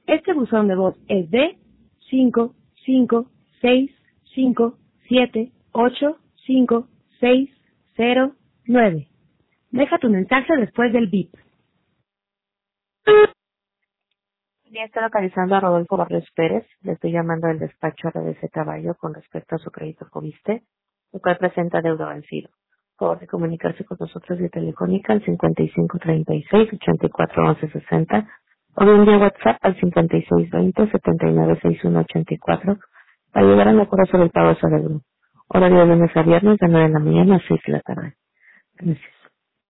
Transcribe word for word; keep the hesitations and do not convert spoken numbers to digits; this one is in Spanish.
Este buzón de voz es de cinco cinco seis cinco siete ocho cinco seis cero nueve. Deja tu mensaje después del bip. Ya está localizando a Rodolfo Barrios Pérez. Le estoy llamando del despacho R D C Caballo con respecto a su crédito Fobiste, el cual presenta deuda vencido. Por favor de comunicarse con nosotros vía telefónica al cincuenta y cinco treinta y seis ochenta y cuatro once sesenta o bien vía WhatsApp al cincuenta y seis veinte setenta y nueve sesenta y uno ochenta y cuatro para llegar a un acuerdo sobre el pago de su deuda. Horario de lunes a viernes de nueve de la mañana a seis de la tarde. Gracias.